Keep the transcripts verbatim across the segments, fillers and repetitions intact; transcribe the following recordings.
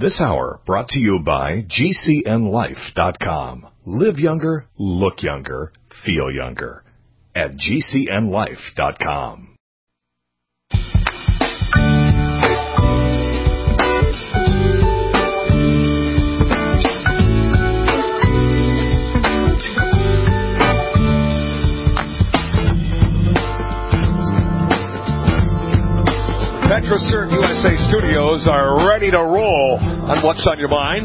This hour brought to you by G C N life dot com. Live younger, look younger, feel younger at G C N life dot com. PetroServe U S A Studios are ready to roll on What's on Your Mind.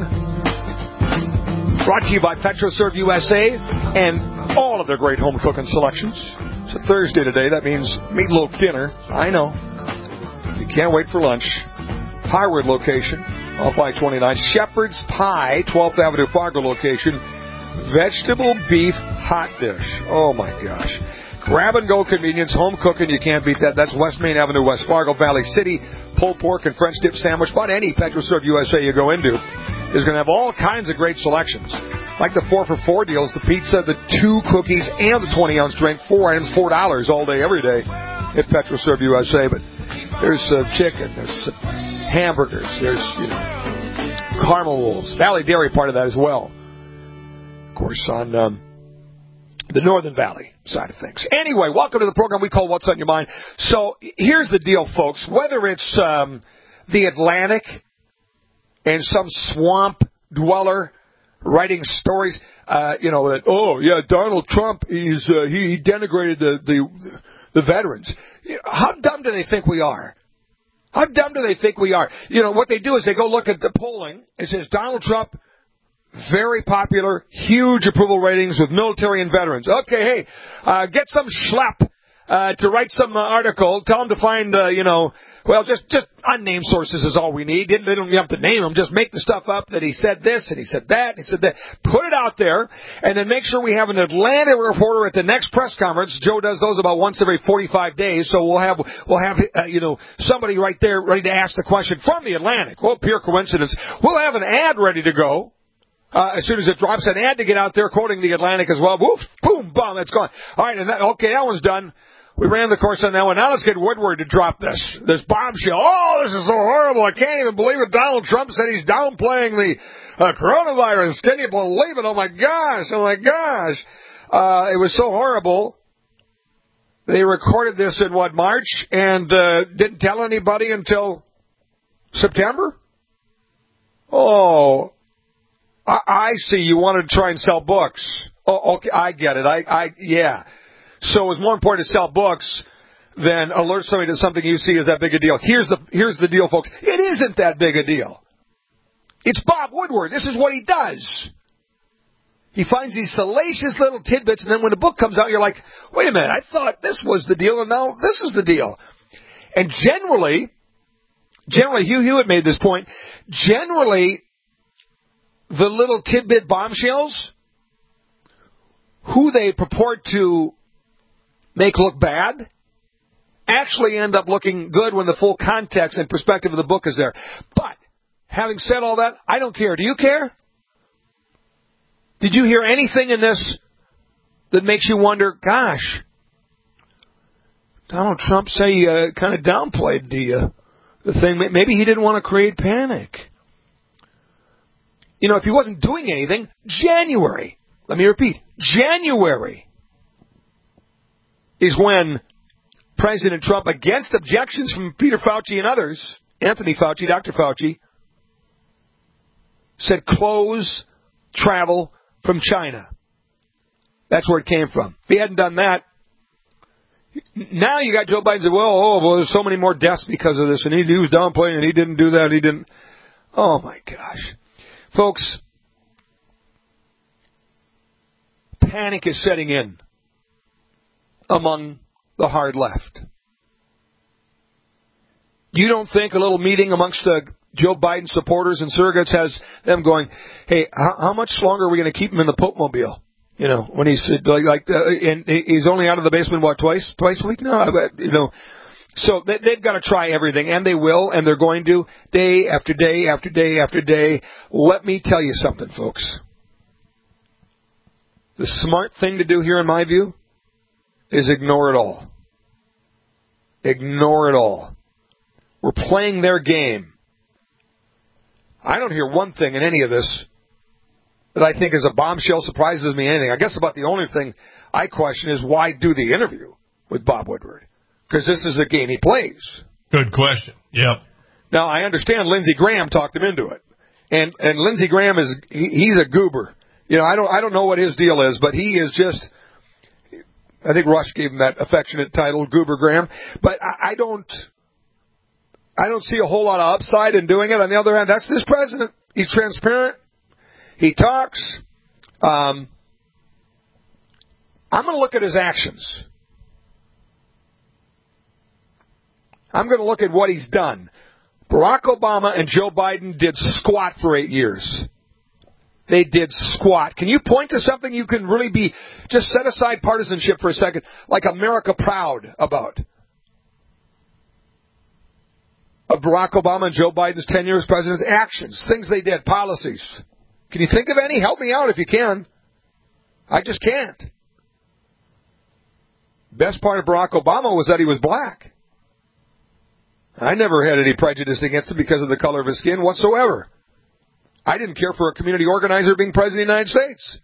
Brought to you by PetroServe U S A and all of their great home cooking selections. It's a Thursday today. That means meatloaf dinner. I know. You can't wait for lunch. Harwood location, off I twenty-nine. Shepherd's Pie, twelfth Avenue Fargo location. Vegetable beef hot dish. Oh, my gosh. Grab-and-go convenience, home cooking, you can't beat that. That's West Main Avenue, West Fargo, Valley City. Pulled pork and French dip sandwich. About any PetroServe U S A you go into is going to have all kinds of great selections. Like the four for four deals, the pizza, the two cookies, and the twenty-ounce drink. Four items, four dollars all day, every day at PetroServe U S A. But there's uh, chicken, there's uh, hamburgers, there's, you know, caramel rolls. Valley Dairy part of that as well. Of course, on Um, the Northern Valley side of things. Anyway, welcome to the program we call What's on Your Mind. So here's the deal, folks. Whether it's um, the Atlantic and some swamp dweller writing stories, uh, you know, that, oh, yeah, Donald Trump, he's, uh, he, he denigrated the, the, the veterans. How dumb do they think we are? How dumb do they think we are? You know, what they do is they go look at the polling. It says Donald Trump, very popular, huge approval ratings with military and veterans. Okay, hey, uh, get some schlep uh, to write some uh, article. Tell them to find, uh, you know, well, just just unnamed sources is all we need. They don't have to name them. Just make the stuff up that he said this and he said that and he said that. Put it out there, and then make sure we have an Atlanta reporter at the next press conference. Joe does those about once every forty-five days, so we'll have we'll have uh, you know, somebody right there ready to ask the question from the Atlantic. Well, pure coincidence. We'll have an ad ready to go. Uh, as soon as it drops, an ad to get out there quoting the Atlantic as well. Woof, boom, boom, that's gone. All right, and that, okay, that one's done. We ran the course on that one. Now let's get Woodward to drop this, this bombshell. Oh, this is so horrible. I can't even believe it. Donald Trump said he's downplaying the uh, coronavirus. Can you believe it? Oh, my gosh. Oh, my gosh. Uh, it was so horrible. They recorded this in, what, March, and uh, didn't tell anybody until September? Oh, I see. You wanted to try and sell books. Oh, okay, I get it. I, I, yeah. So it was more important to sell books than alert somebody to something you see as that big a deal. Here's the, here's the deal, folks. It isn't that big a deal. It's Bob Woodward. This is what he does. He finds these salacious little tidbits, and then when the book comes out, you're like, wait a minute, I thought this was the deal, and now this is the deal. And generally, generally, Hugh Hewitt made this point, generally, the little tidbit bombshells, who they purport to make look bad, actually end up looking good when the full context and perspective of the book is there. But, having said all that, I don't care. Do you care? Did you hear anything in this that makes you wonder, gosh, Donald Trump say he uh, kind of downplayed the, uh, the thing. Maybe he didn't want to create panic. You know, if he wasn't doing anything, January, let me repeat, January is when President Trump, against objections from Peter Fauci and others, Anthony Fauci, Doctor Fauci, said close travel from China. That's where it came from. If he hadn't done that, now you got Joe Biden saying, well, oh, well, there's so many more deaths because of this, and he, he was downplaying, and he didn't do that, he didn't. Oh, my gosh. Folks, panic is setting in among the hard left. You don't think a little meeting amongst the Joe Biden supporters and surrogates has them going, hey, how, how much longer are we going to keep him in the Pope Mobile? You know, when he's like, like uh, and he's only out of the basement, what, twice? Twice a week? No, you know. So they, they've got to try everything, and they will, and they're going to, day after day after day after day. Let me tell you something, folks. The smart thing to do here, in my view, is ignore it all. Ignore it all. We're playing their game. I don't hear one thing in any of this that I think is a bombshell, surprises me, anything. I guess about the only thing I question is why do the interview with Bob Woodward? Because this is a game he plays. Good question. Yep. Now, I understand Lindsey Graham talked him into it. And and Lindsey Graham is he, he's a goober. You know, I don't I don't know what his deal is, but he is just, I think Rush gave him that affectionate title, Goober Graham. But I, I don't I don't see a whole lot of upside in doing it. On the other hand, that's this president. He's transparent. He talks. Um, I'm going to look at his actions. I'm going to look at what he's done. Barack Obama and Joe Biden did squat for eight years. They did squat. Can you point to something you can really be, just set aside partisanship for a second, like America proud about? Of Barack Obama and Joe Biden's ten years as president's actions, things they did, policies. Can you think of any? Help me out if you can. I just can't. Best part of Barack Obama was that he was black. I never had any prejudice against him because of the color of his skin whatsoever. I didn't care for a community organizer being president of the United States.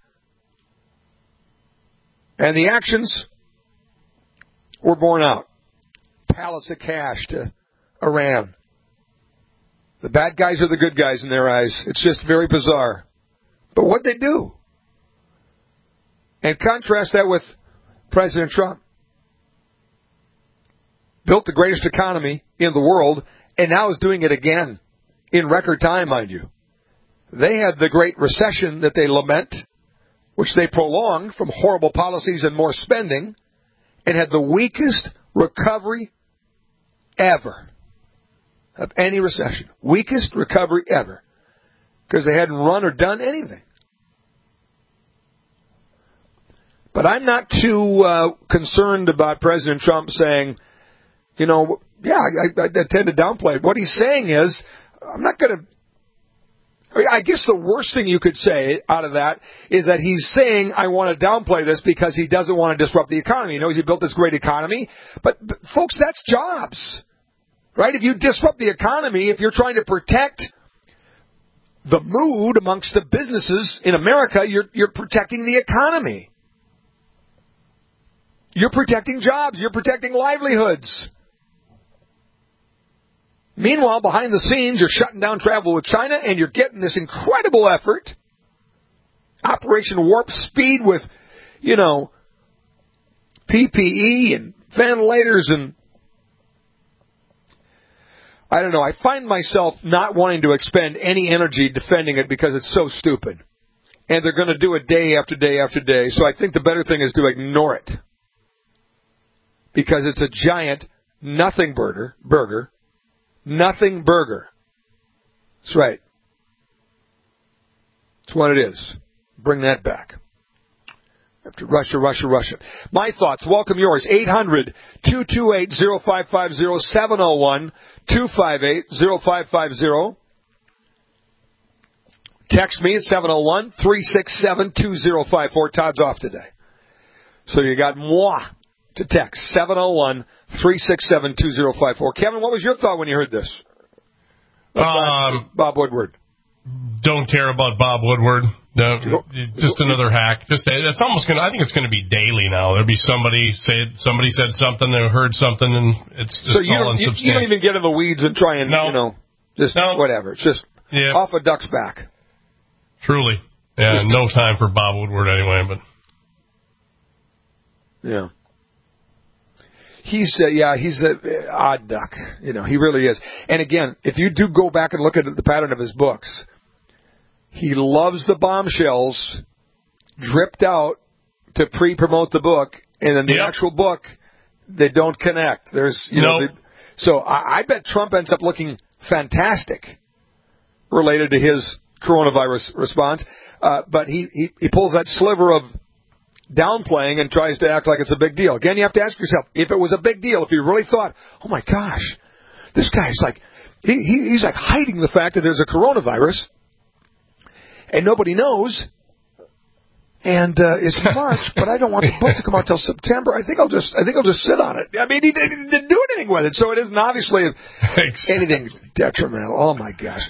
And the actions were borne out. Pallets of cash to Iran. The bad guys are the good guys in their eyes. It's just very bizarre. But what'd they do? And contrast that with President Trump. Built the greatest economy in the world, and now is doing it again in record time, mind you. They had the Great Recession that they lament, which they prolonged from horrible policies and more spending, and had the weakest recovery ever of any recession. Weakest recovery ever. Because they hadn't run or done anything. But I'm not too uh, concerned about President Trump saying, you know, yeah, I, I, I tend to downplay it. What he's saying is, I'm not going to, I, mean, I guess the worst thing you could say out of that is that he's saying, I want to downplay this because he doesn't want to disrupt the economy. He knows he built this great economy. But, but folks, that's jobs. Right? If you disrupt the economy, if you're trying to protect the mood amongst the businesses in America, you're, you're protecting the economy. You're protecting jobs. You're protecting livelihoods. Meanwhile, behind the scenes, you're shutting down travel with China, and you're getting this incredible effort, Operation Warp Speed with, you know, P P E and ventilators and I don't know. I find myself not wanting to expend any energy defending it because it's so stupid. And they're going to do it day after day after day. So I think the better thing is to ignore it. Because it's a giant nothing burger, burger, nothing burger. That's right. That's what it is. Bring that back. After Russia, Russia, Russia. My thoughts. Welcome yours. eight hundred, two two eight, oh five five oh, seven oh one, two five eight, oh five five oh. Text me at seven oh one, three six seven, two oh five four. Todd's off today. So you got moi to text. seven oh one, three six seven, two oh five four. Kevin, what was your thought when you heard this? Um, Bob Woodward. Don't care about Bob Woodward. No, just another hack. Just it's almost gonna. I think it's gonna be daily now. There'll be somebody say somebody said something, they heard something, and it's just so you all don't, you, unsubstantial. you don't even get in the weeds and try and no. you know just no. whatever. It's just yeah. off a duck's back. Truly, yeah. No time for Bob Woodward anyway, but yeah. He's uh, yeah, he's an odd duck. You know, he really is. And again, if you do go back and look at the pattern of his books, he loves the bombshells dripped out to pre-promote the book, and in the yep. actual book, they don't connect. There's, you nope. know, they, so I, I bet Trump ends up looking fantastic related to his coronavirus response, uh, but he, he he pulls that sliver of downplaying and tries to act like it's a big deal. Again, you have to ask yourself, if it was a big deal, if you really thought, oh my gosh, this guy's like, he, he he's like hiding the fact that there's a coronavirus, and nobody knows, and uh, it's March, but I don't want the book to come out till September. I think I'll just, I think I'll just sit on it. I mean, he didn't, he didn't do anything with it, so it isn't obviously anything detrimental. Oh my gosh!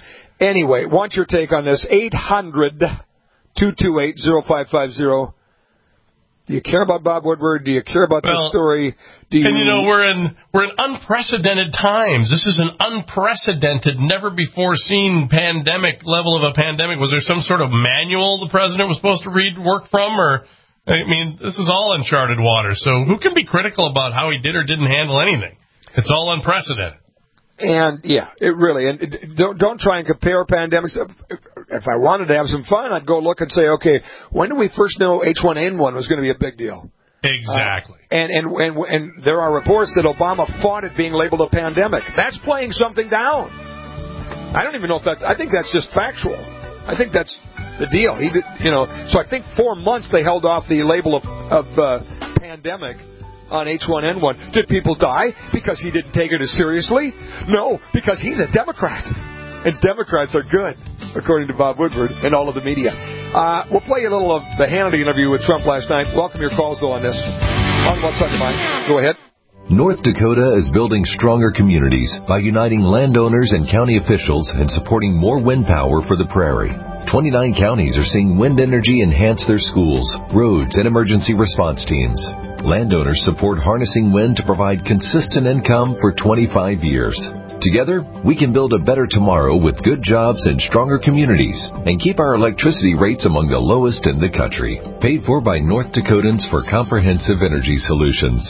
Anyway, want your take on this. eight hundred, two two eight, oh five five oh. Do you care about Bob Woodward? Do you care about well, this story? Do you... And, you know, we're in we're in unprecedented times. This is an unprecedented, never-before-seen pandemic level of a pandemic. Was there some sort of manual the president was supposed to read work from? Or, I mean, this is all uncharted water. So who can be critical about how he did or didn't handle anything? It's all unprecedented. And, yeah, it really, and it, don't, don't try and compare pandemics. If, if I wanted to have some fun, I'd go look and say, okay, when did we first know H one N one was going to be a big deal? Exactly. Uh, and, and, and, and there are reports that Obama fought it being labeled a pandemic. That's playing something down. I don't even know if that's, I think that's just factual. I think that's the deal. He did, you know, so I think four months they held off the label of, of uh, pandemic on H one N one. Did people die because he didn't take it as seriously? No, because he's a Democrat. And Democrats are good, according to Bob Woodward and all of the media. Uh, we'll play a little of the Hannity interview with Trump last night. Welcome your calls, though, on this. On What's on Your Mind. Go ahead. North Dakota is building stronger communities by uniting landowners and county officials and supporting more wind power for the prairie. twenty-nine counties are seeing wind energy enhance their schools, roads, and emergency response teams. Landowners support harnessing wind to provide consistent income for twenty-five years. Together, we can build a better tomorrow with good jobs and stronger communities and keep our electricity rates among the lowest in the country. Paid for by North Dakotans for Comprehensive Energy Solutions.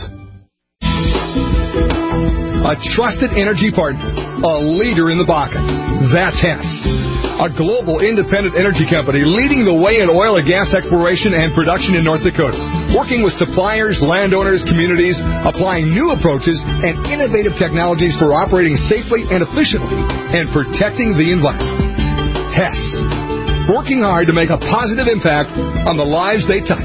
A trusted energy partner, a leader in the Bakken. That's Hess, a global independent energy company leading the way in oil and gas exploration and production in North Dakota, working with suppliers, landowners, communities, applying new approaches and innovative technologies for operating safely and efficiently and protecting the environment. Hess, working hard to make a positive impact on the lives they touch.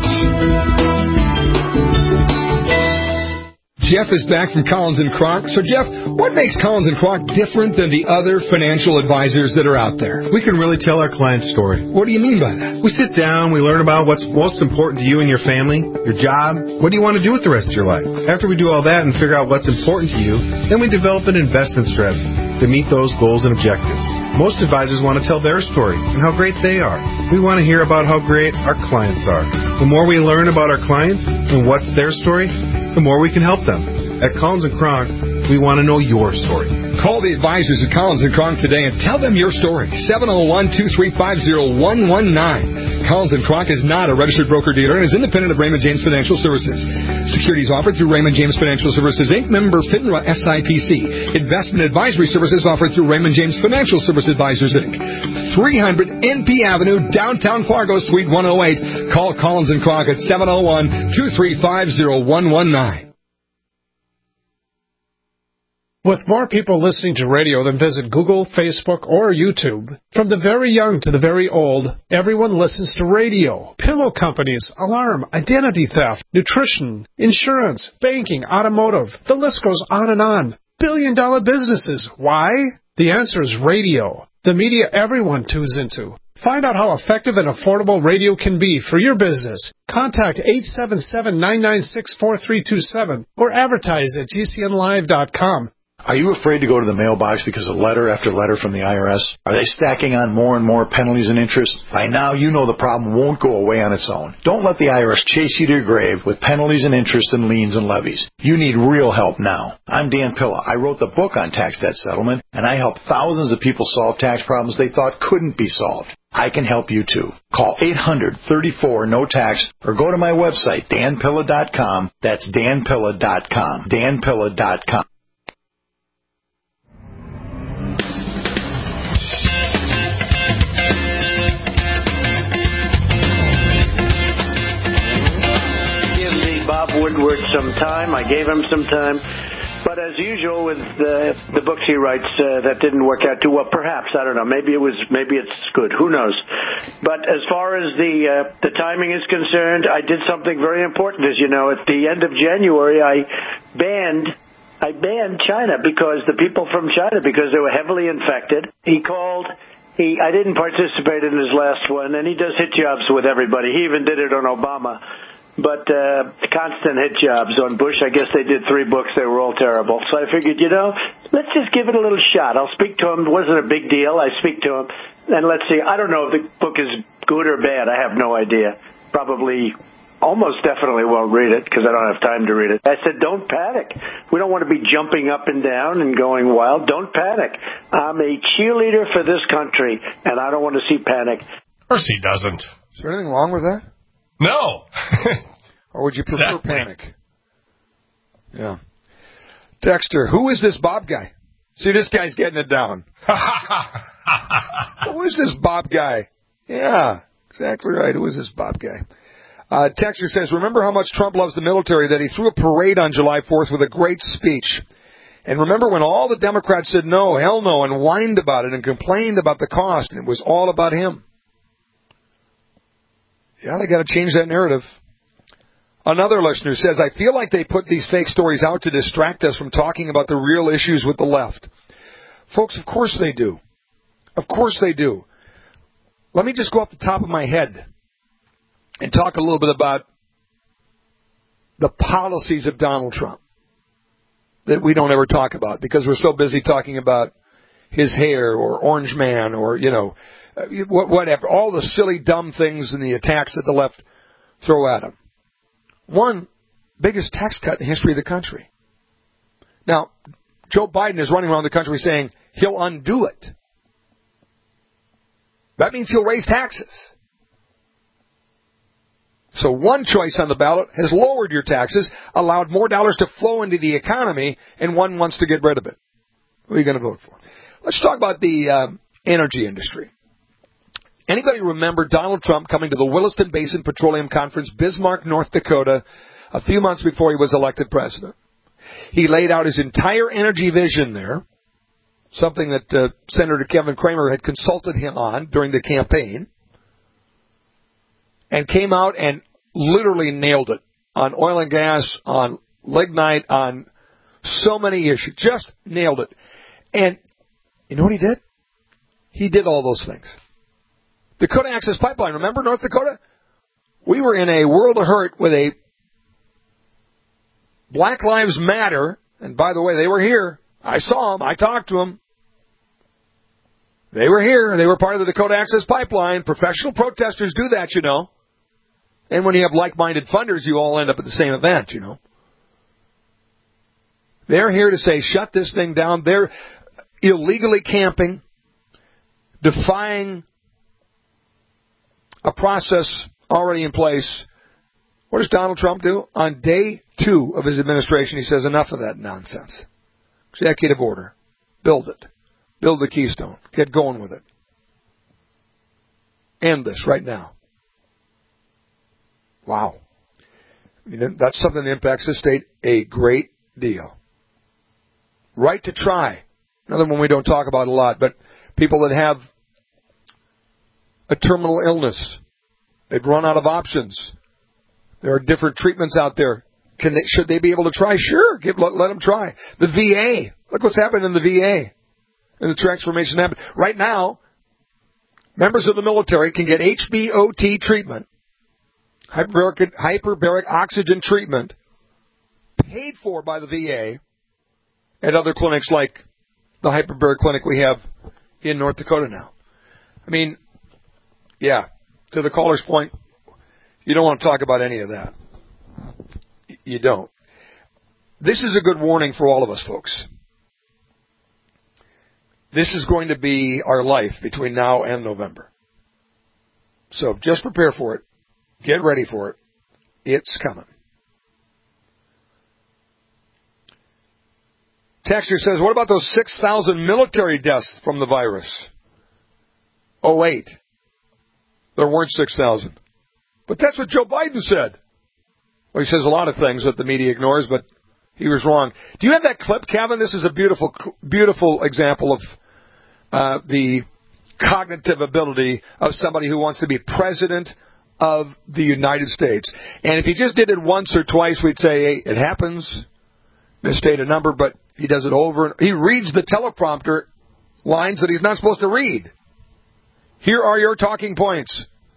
Jeff is back from Collins and Kronk. So, Jeff, what makes Collins and Kronk different than the other financial advisors that are out there? We can really tell our client's story. What do you mean by that? We sit down, we learn about what's most important to you and your family, your job, what do you want to do with the rest of your life. After we do all that and figure out what's important to you, then we develop an investment strategy to meet those goals and objectives. Most advisors want to tell their story and how great they are. We want to hear about how great our clients are. The more we learn about our clients and what's their story, the more we can help them. At Collins and Kronk, we want to know your story. Call the advisors at Collins and Kronk today and tell them your story. seven oh one, two three five, oh one one nine. Collins and Kronk is not a registered broker-dealer and is independent of Raymond James Financial Services. Securities offered through Raymond James Financial Services, Incorporated, member FINRA S I P C. Investment advisory services offered through Raymond James Financial Service Advisors, Incorporated. three hundred N P Avenue, downtown Fargo, Suite one oh eight. Call Collins and Kronk at seven oh one, two three five, oh one one nine. With more people listening to radio than visit Google, Facebook, or YouTube, from the very young to the very old, everyone listens to radio. Pillow companies, alarm, identity theft, nutrition, insurance, banking, automotive. The list goes on and on. Billion-dollar businesses. Why? The answer is radio. The media everyone tunes into. Find out how effective and affordable radio can be for your business. Contact eight seven seven, nine nine six, four three two seven or advertise at G C N live dot com. Are you afraid to go to the mailbox because of letter after letter from the I R S? Are they stacking on more and more penalties and interest? By now, you know the problem won't go away on its own. Don't let the I R S chase you to your grave with penalties and interest and liens and levies. You need real help now. I'm Dan Pilla. I wrote the book on tax debt settlement, and I help thousands of people solve tax problems they thought couldn't be solved. I can help you too. Call eight hundred, thirty-four, no tax or go to my website, dan pilla dot com. That's dan pilla dot com. dan pilla dot com. Bob Woodward some time. I gave him some time. But as usual with the, the books he writes, uh, that didn't work out too well. Perhaps, I don't know. Maybe it was. Maybe it's good. Who knows? But as far as the uh, the timing is concerned, I did something very important. As you know, at the end of January, I banned I banned China because the people from China, because they were heavily infected. He called. He I didn't participate in his last one, and he does hit jobs with everybody. He even did it on Obama. but uh, constant hit jobs on Bush. I guess they did three books. They were all terrible. So I figured, you know, let's just give it a little shot. I'll speak to him. It wasn't a big deal. I speak to him, and let's see. I don't know if the book is good or bad. I have no idea. Probably... Almost definitely won't read it because I don't have time to read it. I said, don't panic. We don't want to be jumping up and down and going wild. Don't panic. I'm a cheerleader for this country, and I don't want to see panic. Of course he doesn't. Is there anything wrong with that? No. Or would you prefer Exactly. panic? Yeah. Dexter, who is this Bob guy? See, this guy's getting it down. Who is this Bob guy? Yeah, exactly right. Who is this Bob guy? Uh, Texter says, remember how much Trump loves the military, that he threw a parade on July fourth with a great speech. And remember when all the Democrats said no, hell no, and whined about it and complained about the cost, and it was all about him. Yeah, they got to change that narrative. Another listener says, I feel like they put these fake stories out to distract us from talking about the real issues with the left. Folks, of course they do. Of course they do. Let me just go off the top of my head and talk a little bit about the policies of Donald Trump that we don't ever talk about because we're so busy talking about his hair or Orange Man or, you know, whatever, all the silly, dumb things and the attacks that the left throw at him. One, biggest tax cut in the history of the country. Now, Joe Biden is running around the country saying he'll undo it. That means he'll raise taxes. So one choice on the ballot has lowered your taxes, allowed more dollars to flow into the economy, and one wants to get rid of it. Who are you going to vote for? Let's talk about the uh, energy industry. Anybody remember Donald Trump coming to the Williston Basin Petroleum Conference, Bismarck, North Dakota, a few months before he was elected president? He laid out his entire energy vision there, something that uh, Senator Kevin Cramer had consulted him on during the campaign, and came out and literally nailed it on oil and gas, on lignite, on so many issues. Just nailed it. And you know what he did? He did all those things. Dakota Access Pipeline, remember North Dakota? We were in a world of hurt with a Black Lives Matter, and by the way, they were here. I saw them. I talked to them. They were here. They were part of the Dakota Access Pipeline. Professional protesters do that, you know. And when you have like-minded funders, you all end up at the same event, you know. They're here to say, shut this thing down. They're illegally camping, defying a process already in place. What does Donald Trump do? On day two of his administration, he says, enough of that nonsense. Executive order. Build it. Build the Keystone. Get going with it. End this right now. Wow. I mean, that's something that impacts the state a great deal. Right to try. Another one we don't talk about a lot, but people that have a terminal illness, they've run out of options. There are different treatments out there. Can they, should they be able to try? Sure, give, let, let them try. The V A. Look what's happened in the V A. And the transformation happened. Right now, members of the military can get H B O T treatment, hyperbaric, hyperbaric oxygen treatment, paid for by the V A at other clinics like the hyperbaric clinic we have in North Dakota now. I mean, yeah, to the caller's point, you don't want to talk about any of that. You don't. This is a good warning for all of us, folks. This is going to be our life between now and November. So just prepare for it. Get ready for it. It's coming. Texter says, what about those six thousand military deaths from the virus? Oh, wait. There weren't six thousand. But that's what Joe Biden said. Well, he says a lot of things that the media ignores, but he was wrong. Do you have that clip, Kevin? This is a beautiful, beautiful example of uh, the cognitive ability of somebody who wants to be president of the United States. And if he just did it once or twice, we'd say, hey, it happens. Misstate a number, but he does it over. He reads the teleprompter lines that he's not supposed to read. Here are your talking points.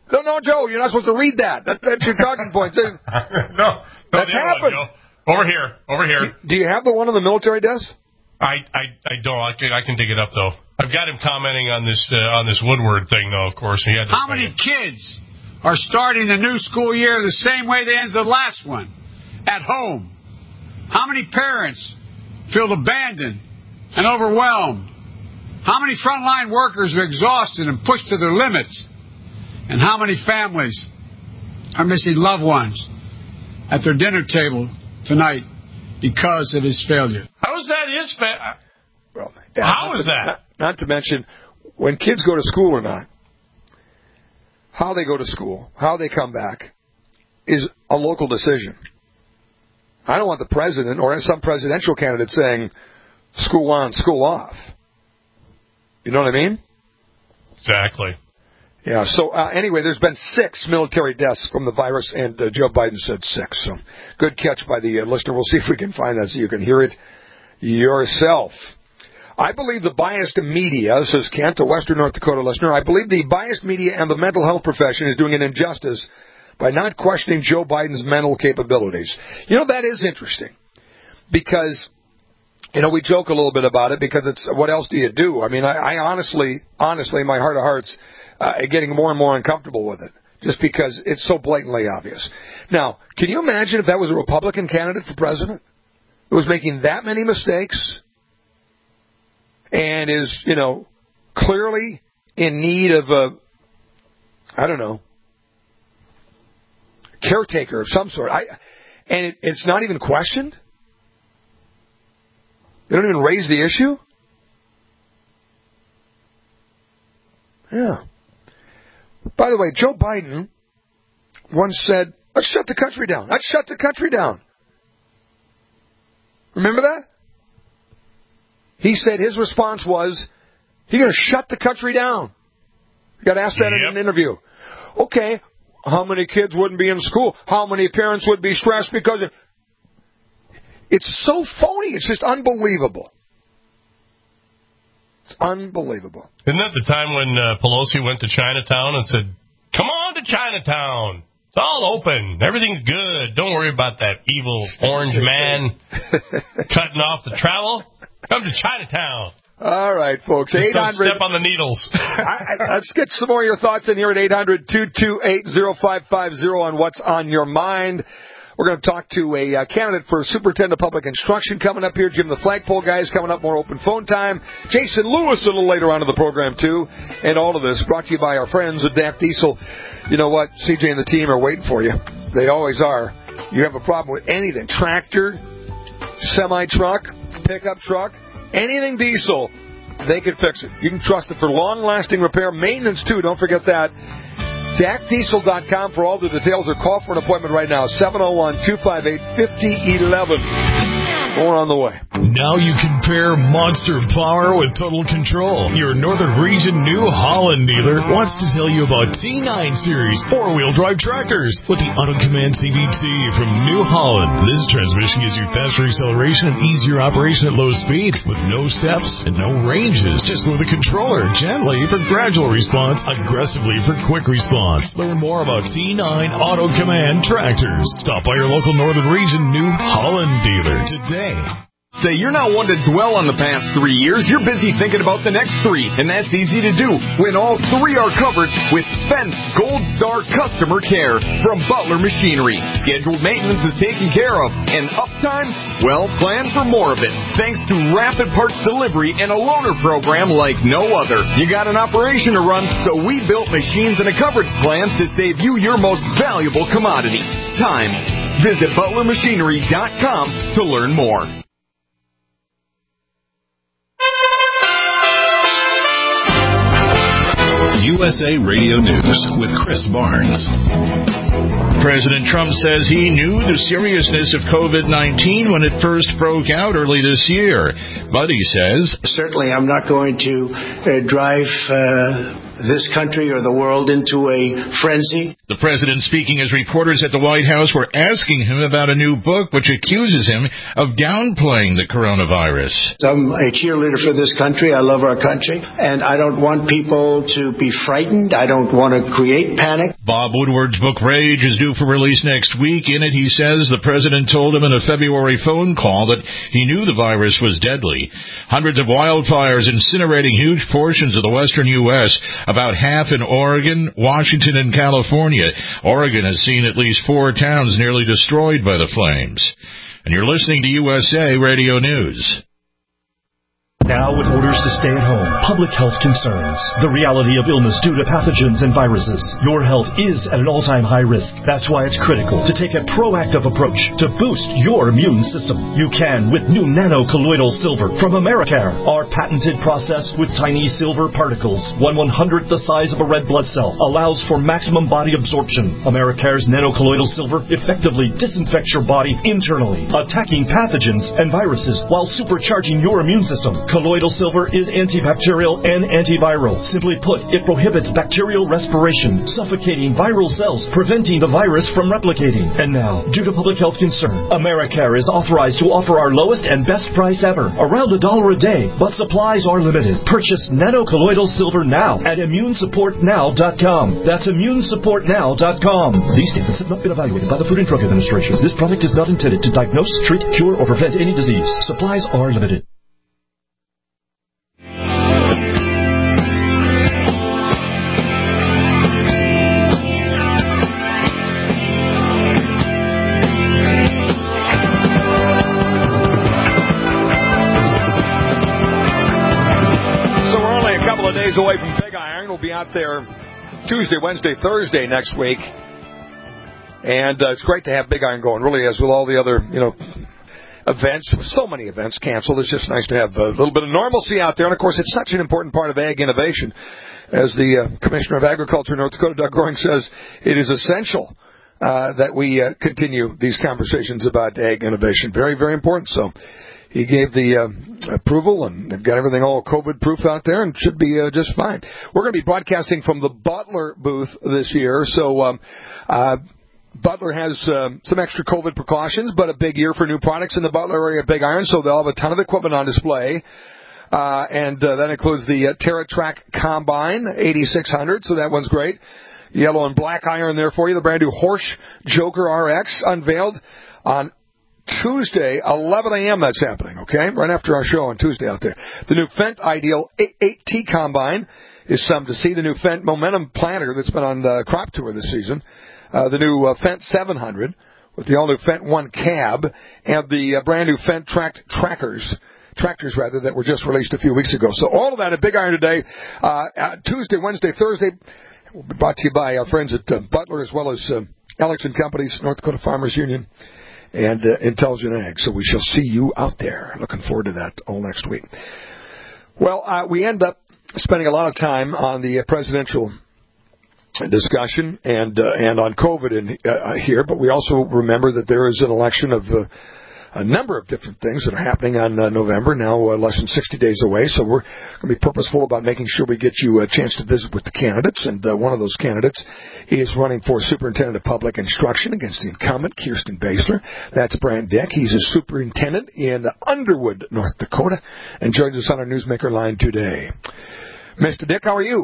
No, no, Joe, you're not supposed to read that. that that's your talking point. no, no, that's happened. One, over here, over here. Do you have the one on the military desk? I, I, I don't. I can, I can dig it up though. I've got him commenting on this uh, on this Woodward thing though. Of course, he had. How many in. kids are starting the new school year the same way they ended the last one, at home? How many parents feel abandoned and overwhelmed? How many frontline workers are exhausted and pushed to their limits? And how many families are missing loved ones at their dinner table tonight because of his failure? How is that his failure? Well, yeah, how is to, that? Not, not to mention, when kids go to school or not, how they go to school, how they come back, is a local decision. I don't want the president or some presidential candidate saying, school on, school off. You know what I mean? Exactly. Yeah, so uh, anyway, there's been six military deaths from the virus, and uh, Joe Biden said six. So good catch by the uh, listener. We'll see if we can find that so you can hear it yourself. I believe the biased media, says Kent, a Western North Dakota listener, I believe the biased media and the mental health profession is doing an injustice by not questioning Joe Biden's mental capabilities. You know, that is interesting because, you know, we joke a little bit about it because it's what else do you do? I mean, I, I honestly, honestly, in my heart of hearts, uh, getting more and more uncomfortable with it just because it's so blatantly obvious. Now, can you imagine if that was a Republican candidate for president who was making that many mistakes and is, you know, clearly in need of a, I don't know, caretaker of some sort. I, and it, it's not even questioned? They don't even raise the issue? Yeah. By the way, Joe Biden once said, let's shut the country down. Let's shut the country down. Remember that? He said his response was, you're going to shut the country down. You got asked that yep. in an interview. Okay, how many kids wouldn't be in school? How many parents would be stressed because of... It's so phony. It's just unbelievable. It's unbelievable. Isn't that the time when uh, Pelosi went to Chinatown and said, come on to Chinatown. It's all open. Everything's good. Don't worry about that evil orange man cutting off the travel. Come to Chinatown. All right, folks. Just don't step on the needles. I, I, let's get some more of your thoughts in here at eight hundred, two two eight, oh five five oh on what's on your mind. We're going to talk to a uh, candidate for Superintendent of Public Instruction coming up here. Jim the Flagpole guy is coming up. More open phone time. Jason Lewis a little later on in the program, too. And all of this brought to you by our friends at D A C Diesel. You know what? C J and the team are waiting for you. They always are. You have a problem with anything. Tractor, semi-truck, pickup truck, anything diesel, they can fix it. You can trust it for long-lasting repair. Maintenance, too. Don't forget that. D A C diesel dot com for all the details, or call for an appointment right now, seven oh one, two five eight, five oh one one. More on the way. Now you can pair monster power with total control. Your Northern Region New Holland dealer wants to tell you about T nine Series four-wheel drive tractors with the Auto Command C V T from New Holland. This transmission gives you faster acceleration and easier operation at low speeds with no steps and no ranges. Just with a controller, gently for gradual response, aggressively for quick response. Learn more about T nine Auto Command tractors. Stop by your local Northern Region New Holland dealer today. Say you're not one to dwell on the past three years. You're busy thinking about the next three, and that's easy to do when all three are covered with Fence Gold Star Customer Care from Butler Machinery. Scheduled maintenance is taken care of, and uptime, well, plan for more of it. Thanks to rapid parts delivery and a loaner program like no other. You got an operation to run, so we built machines and a coverage plan to save you your most valuable commodity, time. Visit Butler Machinery dot com to learn more. U S A Radio News with Chris Barnes. President Trump says he knew the seriousness of COVID nineteen when it first broke out early this year. But he says, certainly I'm not going to uh, drive uh, this country or the world into a frenzy. The president speaking as reporters at the White House were asking him about a new book which accuses him of downplaying the coronavirus. I'm a cheerleader for this country. I love our country, and I don't want people to be frightened. I don't want to create panic. Bob Woodward's book Rage is due for release next week. In it, he says the president told him in a February phone call that he knew the virus was deadly. Hundreds of wildfires incinerating huge portions of the western U S, about half in Oregon, Washington, and California. Oregon has seen at least four towns nearly destroyed by the flames. And you're listening to U S A Radio News. Now with orders to stay at home, public health concerns, the reality of illness due to pathogens and viruses. Your health is at an all-time high risk. That's why it's critical to take a proactive approach to boost your immune system. You can with new nano-colloidal silver from Americare. Our patented process with tiny silver particles, one one-hundredth the size of a red blood cell, allows for maximum body absorption. Americare's nano-colloidal silver effectively disinfects your body internally, attacking pathogens and viruses while supercharging your immune system. Colloidal silver is antibacterial and antiviral. Simply put, it prohibits bacterial respiration, suffocating viral cells, preventing the virus from replicating. And now, due to public health concern, Americare is authorized to offer our lowest and best price ever, around a dollar a day, but supplies are limited. Purchase nano-colloidal silver now at immune support now dot com. That's immune support now dot com. These statements have not been evaluated by the Food and Drug Administration. This product is not intended to diagnose, treat, cure, or prevent any disease. Supplies are limited. Away from Big Iron. We'll be out there Tuesday, Wednesday, Thursday next week. And uh, it's great to have Big Iron going, really, as with all the other, you know, events. So many events canceled. It's just nice to have a little bit of normalcy out there. And, of course, it's such an important part of ag innovation. As the uh, Commissioner of Agriculture in North Dakota, Doug Goring, says, it is essential uh, that we uh, continue these conversations about ag innovation. Very, very important. So he gave the uh, approval, and they've got everything all COVID-proof out there, and should be uh, just fine. We're going to be broadcasting from the Butler booth this year, so um, uh, Butler has um, some extra COVID precautions, but a big year for new products in the Butler area of Big Iron, so they'll have a ton of equipment on display, uh, and uh, that includes the uh, TerraTrack Combine eighty-six hundred, so that one's great. Yellow and black iron there for you. The brand new Horsch Joker R X unveiled on Tuesday, eleven a.m. that's happening, okay? Right after our show on Tuesday out there. The new Fendt Ideal eight T Combine is some to see. The new Fendt Momentum Planter that's been on the crop tour this season. Uh, the new uh, Fendt seven hundred with the all-new Fendt One Cab, and the uh, brand new Fendt Tracked Trackers, tractors rather, that were just released a few weeks ago. So all of that at Big Iron today, uh, Tuesday, Wednesday, Thursday. Will be brought to you by our friends at uh, Butler, as well as uh, Alex and Companies, North Dakota Farmers Union, and uh, Intelligent Ag. So we shall see you out there. Looking forward to that all next week. Well, uh, we end up spending a lot of time on the uh, presidential discussion and uh, and on COVID in, uh, here, but we also remember that there is an election of uh, a number of different things that are happening on uh, November, now uh, less than sixty days away, so we're going to be purposeful about making sure we get you a chance to visit with the candidates, and uh, one of those candidates is running for Superintendent of Public Instruction against the incumbent, Kirsten Basler. That's Brant Dick. He's a superintendent in Underwood, North Dakota, and joins us on our Newsmaker line today. Mister Dick, how are you?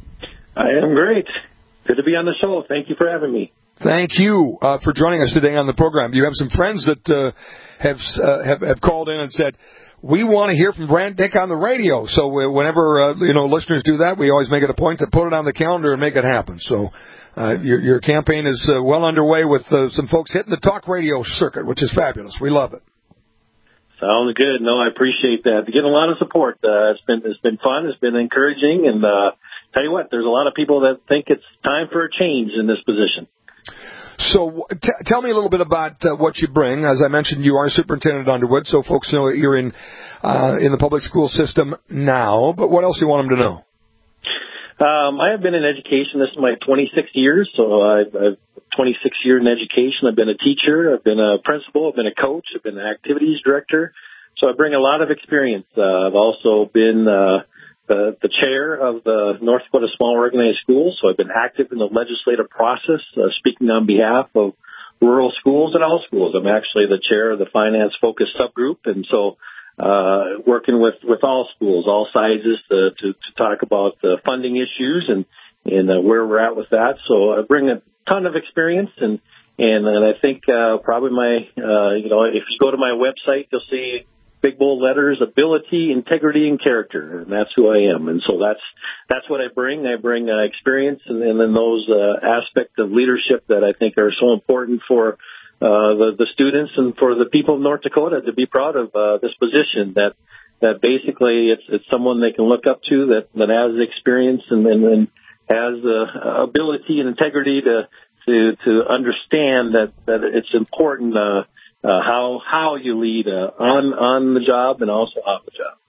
I am great. Good to be on the show. Thank you for having me. Thank you uh, for joining us today on the program. You have some friends that uh, have, uh, have have called in and said, we want to hear from Brant Dick on the radio. So whenever uh, you know listeners do that, we always make it a point to put it on the calendar and make it happen. So uh, your, your campaign is uh, well underway with uh, some folks hitting the talk radio circuit, which is fabulous. We love it. Sounds good. No, I appreciate that. Getting a lot of support. Uh, it's been it's been fun. It's been encouraging, and uh, tell you what, there's a lot of people that think it's time for a change in this position. So t- tell me a little bit about uh, what you bring. As I mentioned, you are superintendent at Underwood, so folks know that you're in uh, in the public school system now. But what else do you want them to know? Um, I have been in education. This is my twenty-sixth year, so I've, I've twenty-six years in education. I've been a teacher. I've been a principal. I've been a coach. I've been an activities director. So I bring a lot of experience. Uh, I've also been uh, the, the chair of the North Dakota Small Organized Schools, so I've been active in the legislative process, uh, speaking on behalf of rural schools and all schools. I'm actually the chair of the finance-focused subgroup, and so uh, working with, with all schools, all sizes, to, to, to talk about the funding issues and, and uh, where we're at with that. So I bring a ton of experience, and and, and I think uh, probably my, uh, you know, if you go to my website, you'll see big bold letters, ability, integrity, and character, and that's who I am. And so that's that's what I bring. I bring uh, experience, and, and then those uh, aspects of leadership that I think are so important for uh, the, the students and for the people of North Dakota to be proud of uh, this position. That that basically it's it's someone they can look up to, that, that has experience and, and, and has the uh, ability and integrity to to to understand that that it's important. Uh, Uh, how how you lead uh, on on the job and also off the job.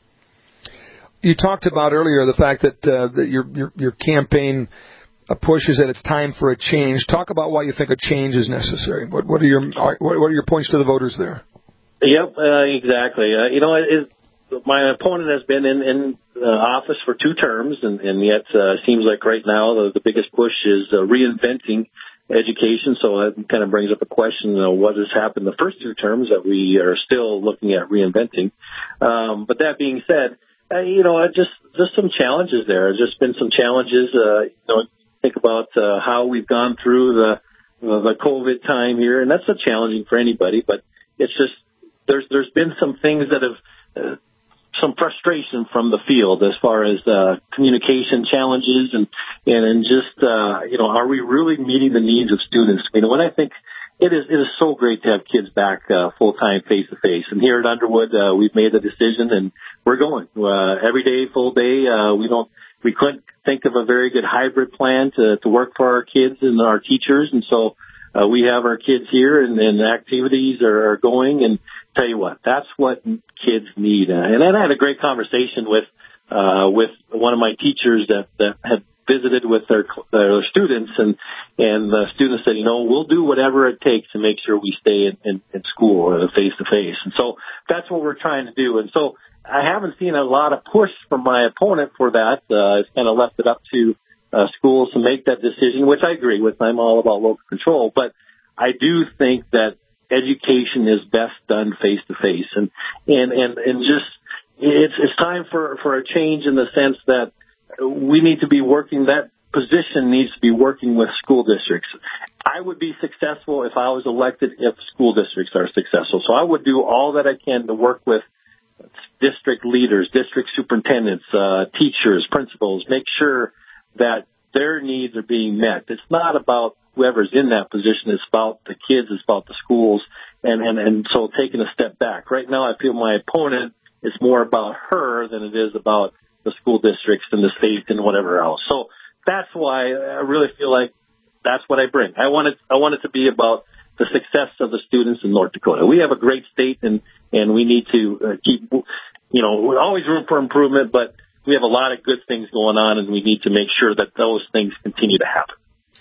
You talked about earlier the fact that uh, that your your, your campaign uh, pushes that it's time for a change. Talk about why you think a change is necessary. What what are your what are your points to the voters there? Yep, uh, exactly. Uh, you know, it, it, my opponent has been in, in uh, office for two terms, and, and yet uh, seems like right now the, the biggest push is uh, reinventing education. So that kind of brings up a question, you know, what has happened the first two terms that we are still looking at reinventing. Um, but that being said, uh, you know, just just some challenges there. There's just been some challenges. Uh, you know, think about uh, how we've gone through the the COVID time here, and that's not challenging for anybody. But it's just there's there's been some things that have uh, some frustration from the field as far as uh, communication challenges and and, and just uh, you know, are we really meeting the needs of students? You know, when I think it is it is so great to have kids back uh, full time, face to face. And here at Underwood, uh, we've made the decision and we're going uh, every day, full day. Uh, we don't we couldn't think of a very good hybrid plan to to work for our kids and our teachers, and so uh, we have our kids here and, and activities are, are going. And tell you what, that's what kids need. Uh, and I had a great conversation with uh, with one of my teachers that, that had visited with their, their students, and and the students said, you know, we'll do whatever it takes to make sure we stay in, in, in school or face to face. And so that's what we're trying to do. And so I haven't seen a lot of push from my opponent for that. Uh, it's kind of left it up to uh, schools to make that decision, which I agree with. I'm all about local control, but I do think that education is best done face to face, and and and and just it's it's time for for a change in the sense that we need to be working. That position needs to be working with school districts. I would be successful if I was elected if school districts are successful. So I would do all that I can to work with district leaders, district superintendents, uh, teachers, principals, make sure that their needs are being met. It's not about whoever's in that position. It's about the kids. It's about the schools. And, and, and so taking a step back. Right now, I feel my opponent is more about her than it is about the school districts and the state and whatever else. So that's why I really feel like that's what I bring. I want it, I want it to be about the success of the students in North Dakota. We have a great state, and, and we need to uh, keep, you know, we're always room for improvement, but we have a lot of good things going on, and we need to make sure that those things continue to happen.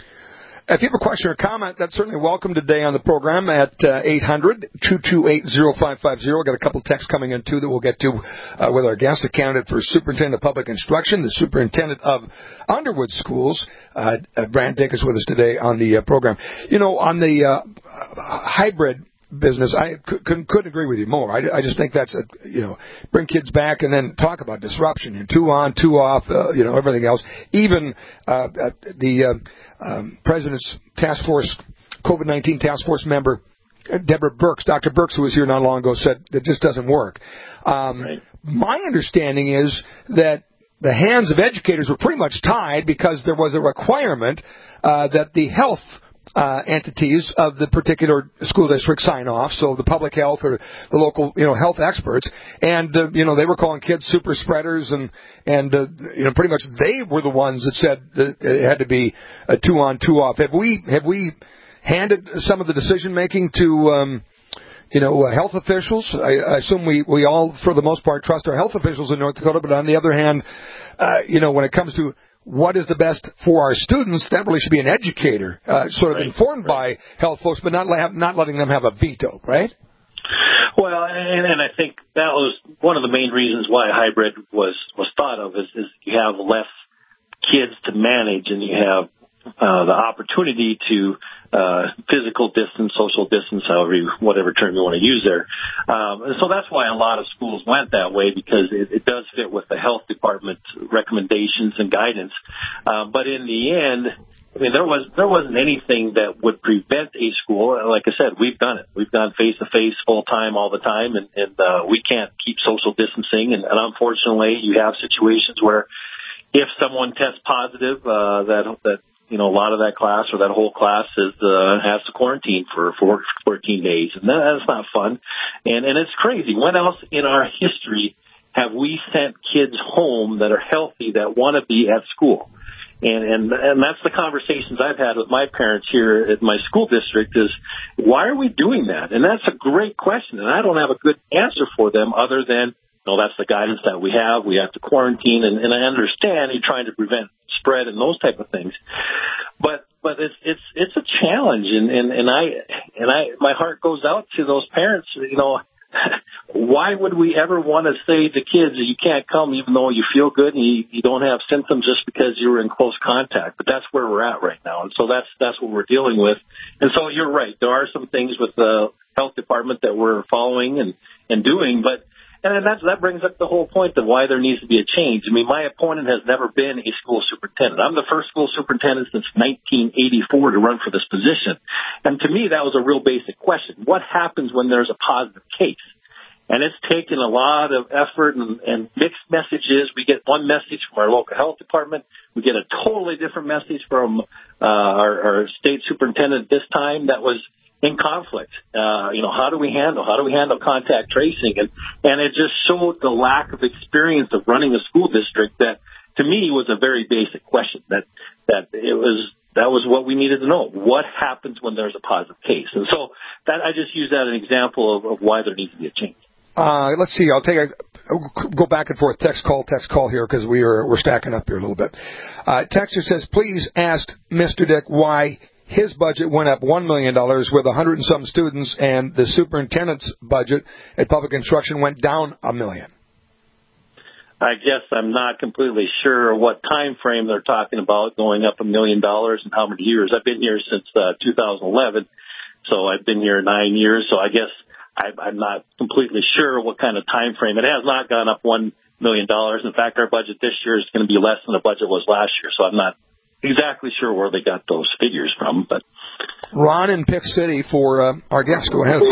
If you have a question or comment, that's certainly welcome today on the program at uh, eight hundred, two two eight, zero five five zero. Got a couple of texts coming in, too, that we'll get to uh, with our guest, a candidate for Superintendent of Public Instruction, the Superintendent of Underwood Schools. Uh, uh, Brant Dick is with us today on the uh, program. You know, on the uh, hybrid business, I couldn't, couldn't agree with you more. I, I just think that's, a, you know, bring kids back and then talk about disruption and two on, two off, uh, you know, everything else. Even uh, the uh, um, President's Task Force, COVID nineteen Task Force member, Deborah Birx, Doctor Birx, who was here not long ago, said it just doesn't work. Um, right. My understanding is that the hands of educators were pretty much tied because there was a requirement uh, that the health Uh, entities of the particular school district sign off, so the public health or the local, you know, health experts, and uh, you know, they were calling kids super spreaders, and and uh, you know, pretty much they were the ones that said that it had to be a two on, two off. Have we have we handed some of the decision making to um, you know, uh, health officials? I, I assume we we all, for the most part, trust our health officials in North Dakota, but on the other hand, uh, you know, when it comes to what is the best for our students, that really should be an educator, uh, sort of right, informed right. by health folks, but not have, not letting them have a veto, right? Well, Well, and, and I think that was one of the main reasons why hybrid was, was thought of is, is you have less kids to manage and you have uh, the opportunity to uh, physical distance, social distance, however you, whatever term you want to use there. Um, and so that's why a lot of schools went that way, because it, it does fit with the health department recommendations and guidance. Uh, but in the end, I mean, there was there wasn't anything that would prevent a school. Like I said, we've done it. We've gone face to face, full time, all the time, and, and uh, we can't keep social distancing. And, and unfortunately, you have situations where if someone tests positive, uh, that that you know a lot of that class or that whole class is uh, has to quarantine for for fourteen days, and that, that's not fun. And and it's crazy. When else in our history have we sent kids home that are healthy that want to be at school? And, and and that's the conversations I've had with my parents here at my school district is, why are we doing that? And that's a great question, and I don't have a good answer for them other than, you know, that's the guidance that we have. We have to quarantine, and, and I understand you're trying to prevent spread and those type of things. But but it's it's it's a challenge, and, and, and I and I my heart goes out to those parents, you know. Why would we ever want to say to kids that you can't come even though you feel good and you, you don't have symptoms just because you were in close contact? But that's where we're at right now. And so that's that's what we're dealing with. And so you're right. There are some things with the health department that we're following and, and doing. But and that's, that brings up the whole point of why there needs to be a change. I mean, my opponent has never been a school superintendent. I'm the first school superintendent since nineteen eighty-four to run for this position. And to me, that was a real basic question. What happens when there's a positive case? And it's taken a lot of effort and, and mixed messages. We get one message from our local health department. We get a totally different message from uh, our, our state superintendent this time that was in conflict. Uh, you know, how do we handle, how do we handle contact tracing? And, and it just showed the lack of experience of running a school district that, to me, was a very basic question. That, that it was, that was what we needed to know. What happens when there's a positive case? And so that, I just use that as an example of, of why there needs to be a change. Uh, let's see. I'll take a go back and forth. Text call, text call here because we are we're stacking up here a little bit. Uh, Texter says, please ask Mister Dick why his budget went up one million dollars with a hundred and some students, and the superintendent's budget at public instruction went down a million. I guess I'm not completely sure what time frame they're talking about going up a million dollars and how many years. I've been here since uh, two thousand eleven, so I've been here nine years. So I guess. I'm not completely sure what kind of time frame. It has not gone up one million dollars. In fact, our budget this year is going to be less than the budget was last year. So I'm not exactly sure where they got those figures from. But Ron in Pick City for uh, our guest. Go ahead.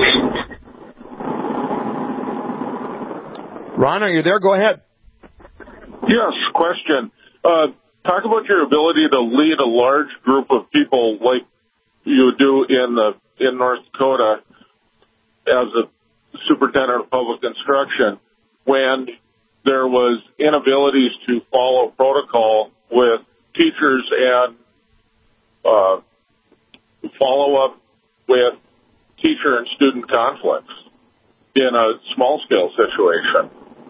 Ron, are you there? Go ahead. Yes, question. Uh, talk about your ability to lead a large group of people like you do in the in North Dakota as a superintendent of public instruction, when there was inabilities to follow protocol with teachers and uh, follow up with teacher and student conflicts in a small-scale situation.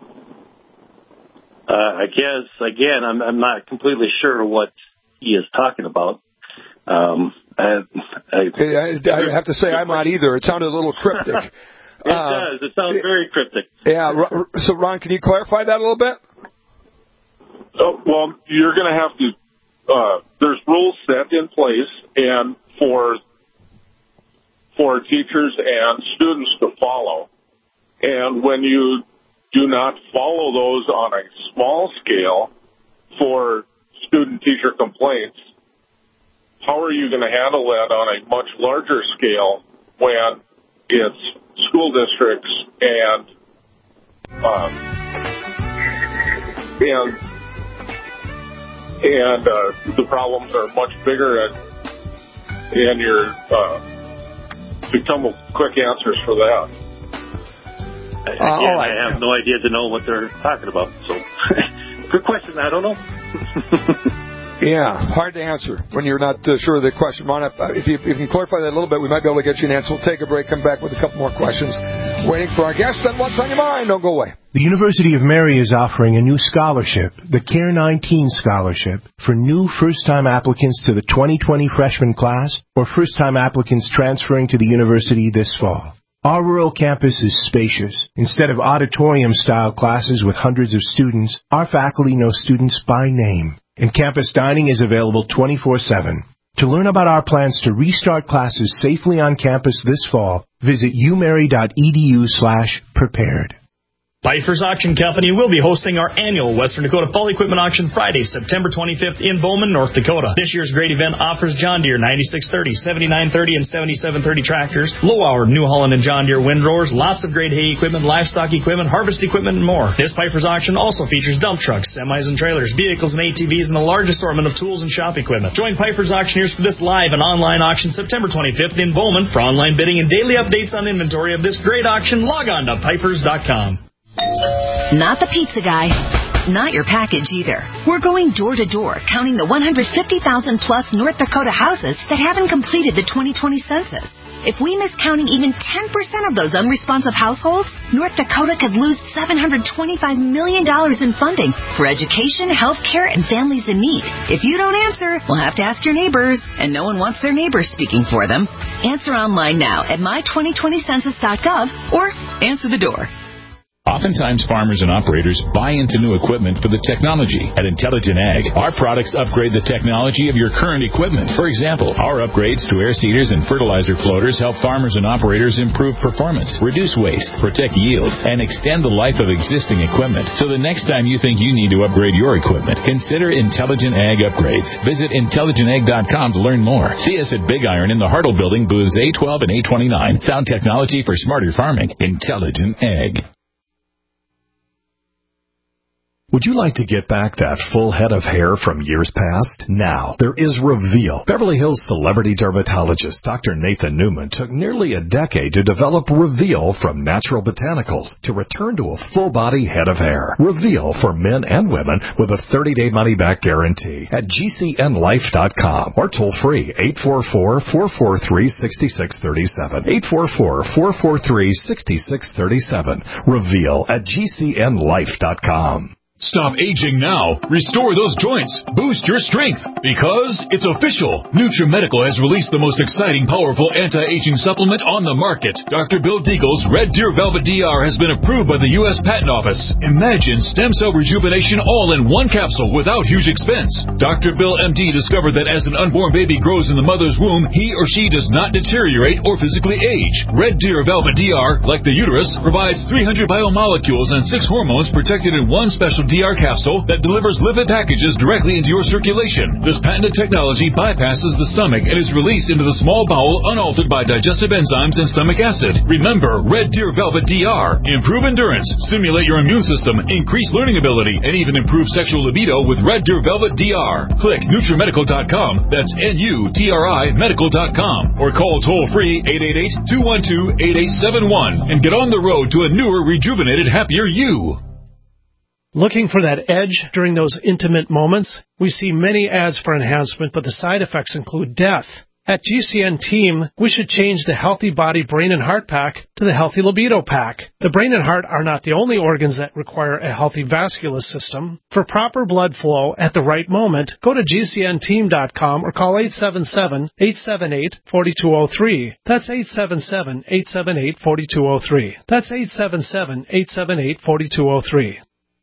Uh, I guess, again, I'm, I'm not completely sure what he is talking about. Um, I, I, I, I have to say I'm not either. It sounded a little cryptic. It uh, does. It sounds very cryptic. Yeah. So, Ron, can you clarify that a little bit? Oh, well, you're going to have to. Uh, there's rules set in place, and for for teachers and students to follow. And when you do not follow those on a small scale for student-teacher complaints, how are you going to handle that on a much larger scale when it's school districts and uh, and and uh, the problems are much bigger, and and your uh, become quick answers for that. Again, uh, all right. I have no idea to know what they're talking about. So, good question. I don't know. Yeah, hard to answer when you're not uh, sure of the question. Ron, if you, if you can clarify that a little bit, we might be able to get you an answer. We'll take a break, come back with a couple more questions. Waiting for our guest on What's on Your Mind. Don't go away. The University of Mary is offering a new scholarship, the CARE nineteen Scholarship, for new first-time applicants to the twenty twenty freshman class or first-time applicants transferring to the university this fall. Our rural campus is spacious. Instead of auditorium-style classes with hundreds of students, our faculty know students by name. And campus dining is available twenty-four seven. To learn about our plans to restart classes safely on campus this fall, visit umary.edu slash prepared. Pfeiffer's Auction Company will be hosting our annual Western Dakota Fall Equipment Auction Friday, September twenty-fifth in Bowman, North Dakota. This year's great event offers John Deere ninety-six thirty, seventy-nine thirty, and seventy-seven thirty tractors, low-hour New Holland and John Deere windrowers, lots of great hay equipment, livestock equipment, harvest equipment, and more. This Pfeiffer's Auction also features dump trucks, semis and trailers, vehicles and A T Vs, and a large assortment of tools and shop equipment. Join Pfeiffer's Auctioneers for this live and online auction September twenty-fifth in Bowman. For online bidding and daily updates on inventory of this great auction, log on to Pfeiffer's dot com. Not the pizza guy. Not your package either. We're going door to door, counting the one hundred fifty thousand plus North Dakota houses that haven't completed the twenty twenty census. If we miss counting even ten percent of those unresponsive households, North Dakota could lose seven hundred twenty-five million dollars in funding for education, health care, and families in need. If you don't answer, we'll have to ask your neighbors, and no one wants their neighbors speaking for them. Answer online now at my twenty twenty census dot gov or answer the door. Oftentimes, farmers and operators buy into new equipment for the technology. At Intelligent Ag, our products upgrade the technology of your current equipment. For example, our upgrades to air seeders and fertilizer floaters help farmers and operators improve performance, reduce waste, protect yields, and extend the life of existing equipment. So the next time you think you need to upgrade your equipment, consider Intelligent Ag upgrades. Visit intelligent ag dot com to learn more. See us at Big Iron in the Hartle Building, booths A twelve and A twenty-nine. Sound technology for smarter farming. Intelligent Ag. Would you like to get back that full head of hair from years past? Now, there is Reveal. Beverly Hills celebrity dermatologist Doctor Nathan Newman took nearly a decade to develop Reveal from natural botanicals to return to a full-body head of hair. Reveal for men and women with a thirty-day money-back guarantee at G C N life dot com or toll-free eight four four, four four three, six six three seven. eight four four, four four three, six six three seven. Reveal at G C N life dot com. Stop aging now. Restore those joints. Boost your strength. Because it's official. NutriMedical has released the most exciting, powerful anti-aging supplement on the market. Doctor Bill Deagle's Red Deer Velvet D R has been approved by the U S Patent Office. Imagine stem cell rejuvenation all in one capsule without huge expense. Doctor Bill M D discovered that as an unborn baby grows in the mother's womb, he or she does not deteriorate or physically age. Red Deer Velvet D R, like the uterus, provides three hundred biomolecules and six hormones protected in one special D R capsule that delivers lipid packages directly into your circulation. This patented technology bypasses the stomach and is released into the small bowel unaltered by digestive enzymes and stomach acid. Remember, Red Deer Velvet D R. Improve endurance, stimulate your immune system, increase learning ability, and even improve sexual libido with Red Deer Velvet D R. Click Nutri Medical dot com. That's N U T R I Medical dot com. Or call toll-free eight eight eight, two one two, eight eight seven one and get on the road to a newer, rejuvenated, happier you. Looking for that edge during those intimate moments? We see many ads for enhancement, but the side effects include death. At G C N Team, we should change the Healthy Body Brain and Heart Pack to the Healthy Libido Pack. The brain and heart are not the only organs that require a healthy vascular system. For proper blood flow at the right moment, go to G C N team dot com or call eight seven seven, eight seven eight, four two zero three. That's eight seven seven, eight seven eight, four two zero three. That's eight seven seven, eight seven eight, four two zero three.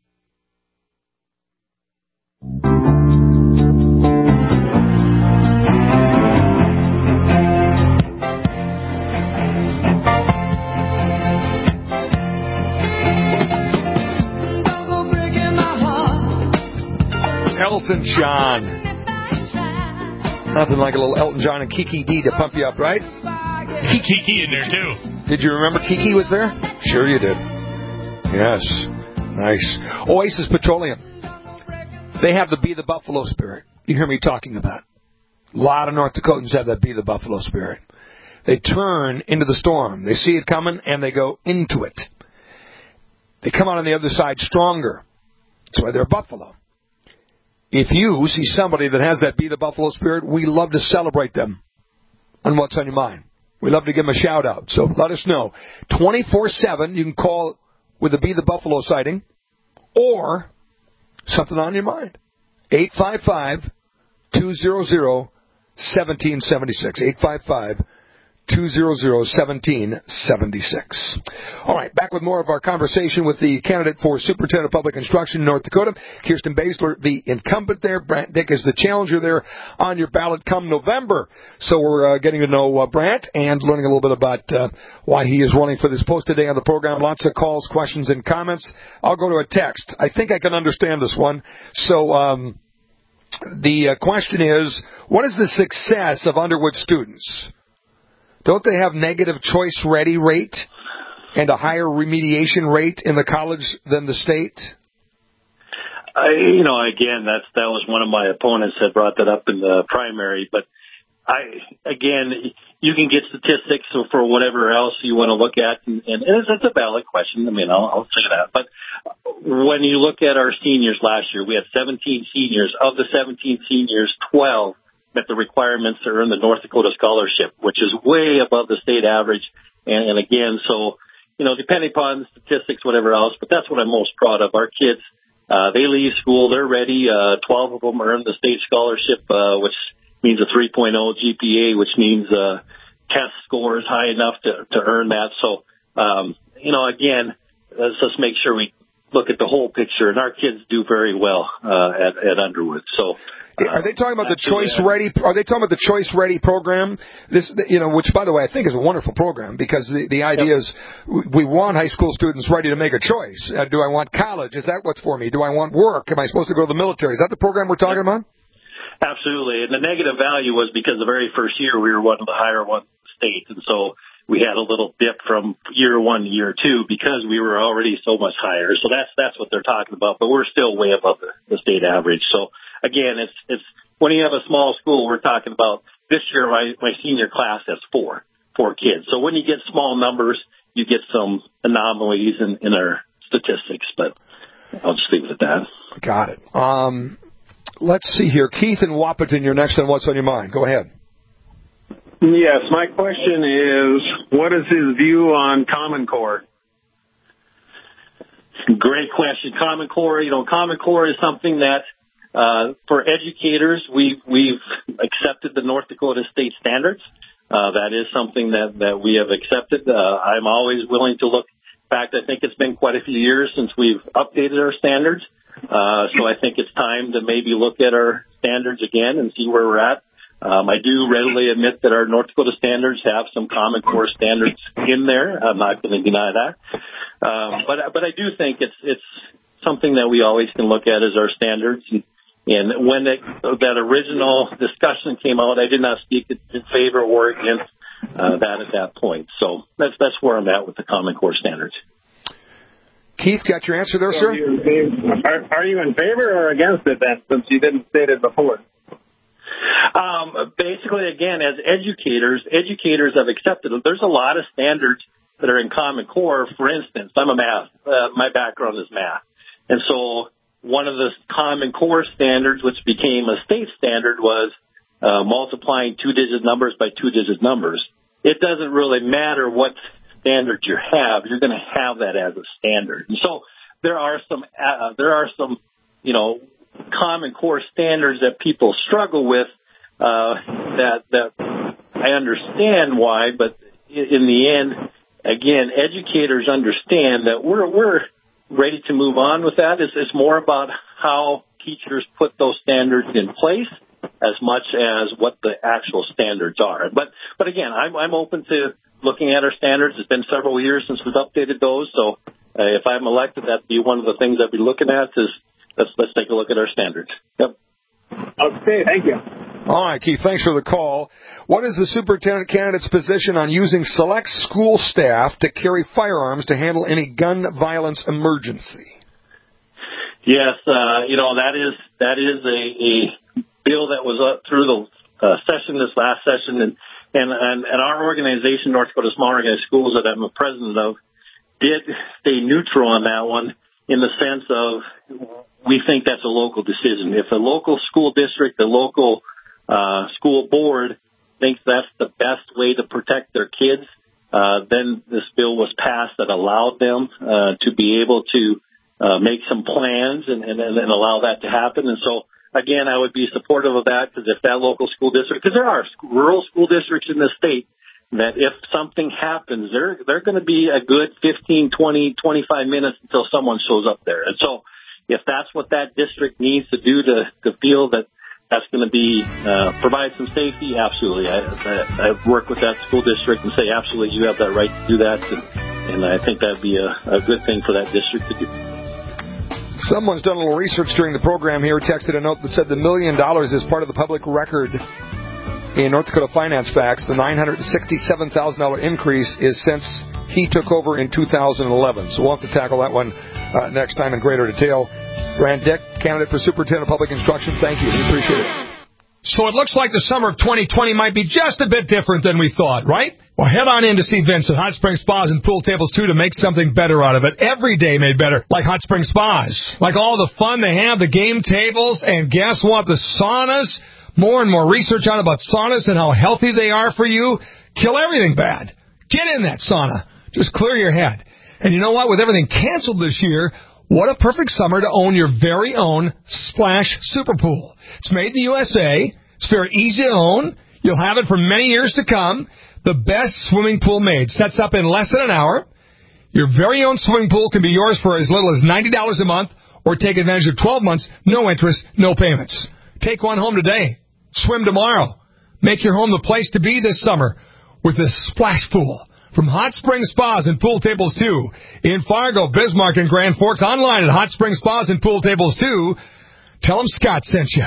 Elton John. Nothing like a little Elton John and Kiki D to pump you up, right? Kiki in there, too. Did you remember Kiki was there? Sure you did. Yes. Nice. Oasis Petroleum. They have the Be the Buffalo spirit. You hear me talking about. A lot of North Dakotans have that Be the Buffalo spirit. They turn into the storm. They see it coming, and they go into it. They come out on the other side stronger. That's why they're buffalo. If you see somebody that has that Be the Buffalo spirit, we love to celebrate them on What's on Your Mind. We love to give them a shout-out. So let us know. twenty-four seven, you can call with a Be the Buffalo sighting or something on your mind. eight five five, two hundred, one seven seven six. eight five five, two two hundred, seventeen seventy-six. All right, back with more of our conversation with the candidate for Superintendent of Public Instruction in North Dakota, Kirsten Baszler, the incumbent there. Brant Dick is the challenger there on your ballot come November. So we're uh, getting to know uh, Brant and learning a little bit about uh, why he is running for this post today on the program. Lots of calls, questions, and comments. I'll go to a text. I think I can understand this one. So um, the uh, question is, what is the success of Underwood students? Don't they have negative choice ready rate and a higher remediation rate in the college than the state? I, you know, again, that's that was one of my opponents that brought that up in the primary. But I, again, you can get statistics for whatever else you want to look at, and, and it's, it's a valid question. I mean, I'll, I'll say that. But when you look at our seniors last year, we had seventeen seniors. Of the seventeen seniors, twelve met the requirements to earn the North Dakota Scholarship, which is way above the state average. And, and again, so, you know, depending upon statistics, whatever else, but that's what I'm most proud of. Our kids, uh, they leave school, they're ready. Uh, twelve of them earned the state scholarship, uh, which means a three point oh G P A, which means, uh, test scores high enough to, to earn that. So, um, you know, again, let's just make sure we look at the whole picture, and our kids do very well, uh, at, at Underwood. So, Are they talking about the Choice Ready? Are they talking about the Choice Ready program? This, you know, which, by the way, I think is a wonderful program, because the, the idea yep. is we want high school students ready to make a choice. Uh, do I want college? Is that what's for me? Do I want work? Am I supposed to go to the military? Is that the program we're talking about? Absolutely. And the negative value was because the very first year we were one of the higher one states, and so we had a little dip from year one to year two because we were already so much higher. So that's that's what they're talking about. But we're still way above the, the state average. So again, it's it's when you have a small school, we're talking about this year. My my senior class has four four kids. So when you get small numbers, you get some anomalies in, in our statistics. But I'll just leave it at that. Got it. Um, let's see here, Keith and Wahpeton, you're next on What's on Your Mind. Go ahead. Yes, my question is, what is his view on Common Core? Great question. Common Core, you know, Common Core is something that, uh, for educators, we've, we've accepted the North Dakota state standards. Uh, that is something that, that we have accepted. Uh, I'm always willing to look. In fact, I think it's been quite a few years since we've updated our standards. Uh, so I think it's time to maybe look at our standards again and see where we're at. Um, I do readily admit that our North Dakota standards have some Common Core standards in there. I'm not going to deny that. Um, but, but I do think it's, it's something that we always can look at as our standards. And, and when it, that original discussion came out, I did not speak in favor or against uh, that at that point. So that's, that's where I'm at with the Common Core standards. Keith, got your answer there, sir? Are you, are, are you in favor or against it then, since you didn't state it before? Um, basically, again, as educators, educators have accepted it. There's a lot of standards that are in Common Core. For instance, I'm a math, uh, my background is math. And so one of the Common Core standards, which became a state standard, was uh, multiplying two-digit numbers by two-digit numbers. It doesn't really matter what standard you have. You're going to have that as a standard. And so there are some, uh, there are some, you know, Common Core standards that people struggle with, uh, that, that I understand why, but in the end, again, educators understand that we're, we're ready to move on with that. It's, it's more about how teachers put those standards in place as much as what the actual standards are. But, but again, I'm, I'm open to looking at our standards. It's been several years since we've updated those. So uh, if I'm elected, that'd be one of the things I'd be looking at is, Let's, let's take a look at our standards. Yep. Okay, thank you. All right, Keith, thanks for the call. What is the superintendent candidate's position on using select school staff to carry firearms to handle any gun violence emergency? Yes, uh, you know, that is that is a, a bill that was up through the uh, session, this last session, and, and, and, and our organization, North Dakota Small Organized Schools, that I'm a president of, did stay neutral on that one in the sense of we think that's a local decision. If a local school district, the local uh, school board thinks that's the best way to protect their kids, uh, then this bill was passed that allowed them uh, to be able to uh, make some plans and, and, and allow that to happen. And so, again, I would be supportive of that, because if that local school district, because there are rural school districts in this state that if something happens, they're they're going to be a good fifteen, twenty, twenty-five minutes until someone shows up there. And so if that's what that district needs to do to, to feel that that's going to be uh, provide some safety, absolutely. I, I, I work with that school district and say, absolutely, you have that right to do that. And, and I think that would be a, a good thing for that district to do. Someone's done a little research during the program here, texted a note that said the million dollars is part of the public record in North Dakota Finance Facts. The nine hundred sixty-seven thousand dollars increase is since he took over in two thousand eleven. So we'll have to tackle that one uh, next time in greater detail. Rand Dick, candidate for Superintendent of Public Instruction, thank you. We appreciate it. So it looks like the summer of twenty twenty might be just a bit different than we thought, right? Well, head on in to see Vince at Hot Springs Spas and Pool Tables, too, to make something better out of it. Every day made better, like Hot Springs Spas. Like all the fun they have, the game tables, and guess what? The saunas. More and more research out about saunas and how healthy they are for you. Kill everything bad. Get in that sauna. Just clear your head. And you know what? With everything canceled this year, what a perfect summer to own your very own Splash Super Pool. It's made in the U S A. It's very easy to own. You'll have it for many years to come. The best swimming pool made. Sets up in less than an hour. Your very own swimming pool can be yours for as little as ninety dollars a month, or take advantage of twelve months, no interest, no payments. Take one home today. Swim tomorrow. Make your home the place to be this summer with the Splash Pool. From Hot Springs Spas and Pool Tables two in Fargo, Bismarck, and Grand Forks. Online at Hot Springs Spas and Pool Tables two. Tell them Scott sent you.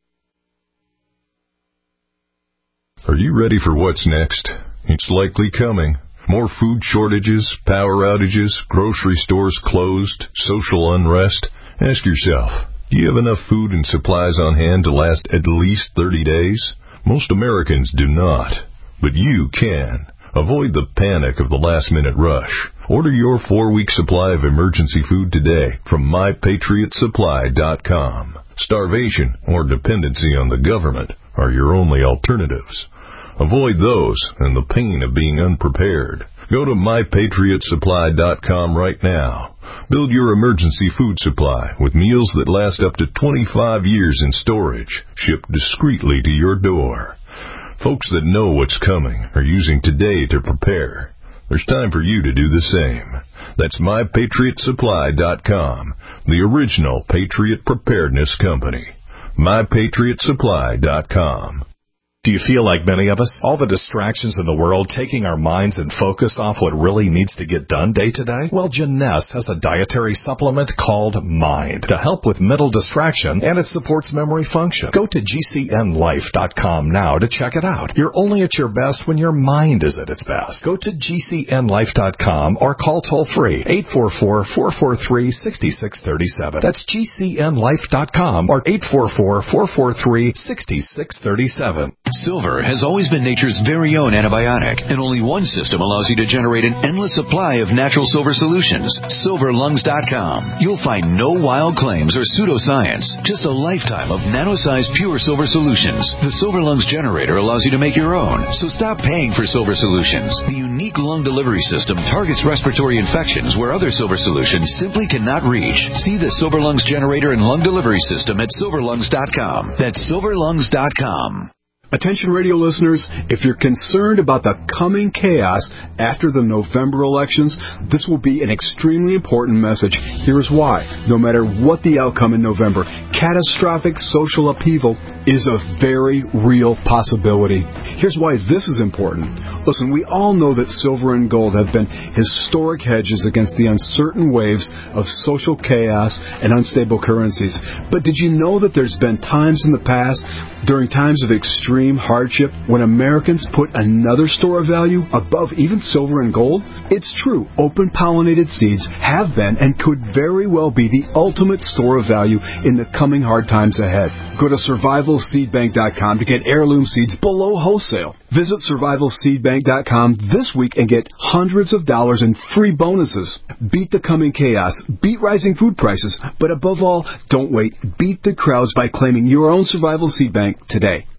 Are you ready for what's next? It's likely coming. More food shortages, power outages, grocery stores closed, social unrest. Ask yourself, do you have enough food and supplies on hand to last at least thirty days? Most Americans do not, but you can. Avoid the panic of the last-minute rush. Order your four-week supply of emergency food today from my patriot supply dot com. Starvation or dependency on the government are your only alternatives. Avoid those and the pain of being unprepared. Go to my patriot supply dot com right now. Build your emergency food supply with meals that last up to twenty-five years in storage, shipped discreetly to your door. Folks that know what's coming are using today to prepare. There's time for you to do the same. That's my patriot supply dot com, the original Patriot Preparedness Company. my patriot supply dot com. Do you feel like many of us? All the distractions in the world taking our minds and focus off what really needs to get done day to day? Well, Jeunesse has a dietary supplement called Mind to help with mental distraction, and it supports memory function. Go to G C N life dot com now to check it out. You're only at your best when your mind is at its best. Go to G C N life dot com or call toll-free eight four four, four four three, six six three seven. That's G C N life dot com or eight four four, four four three, six six three seven. Silver has always been nature's very own antibiotic, and only one system allows you to generate an endless supply of natural silver solutions. silver lungs dot com. You'll find no wild claims or pseudoscience, just a lifetime of nano-sized pure silver solutions. The Silver Lungs generator allows you to make your own, so stop paying for silver solutions. The unique lung delivery system targets respiratory infections where other silver solutions simply cannot reach. See the Silver Lungs generator and lung delivery system at silver lungs dot com. That's silver lungs dot com. Attention radio listeners, if you're concerned about the coming chaos after the November elections, this will be an extremely important message. Here's why. No matter what the outcome in November, catastrophic social upheaval is a very real possibility. Here's why this is important. Listen, we all know that silver and gold have been historic hedges against the uncertain waves of social chaos and unstable currencies. But did you know that there's been times in the past, during times of extreme hardship, when Americans put another store of value above even silver and gold? It's true. Open pollinated seeds have been and could very well be the ultimate store of value in the coming hard times ahead. Go to survival seed bank dot com to get heirloom seeds below wholesale. Visit survival seed bank dot com this week and get hundreds of dollars in free bonuses. Beat the coming chaos. Beat rising food prices. But above all, don't wait. Beat the crowds by claiming your own Survival Seed Bank today.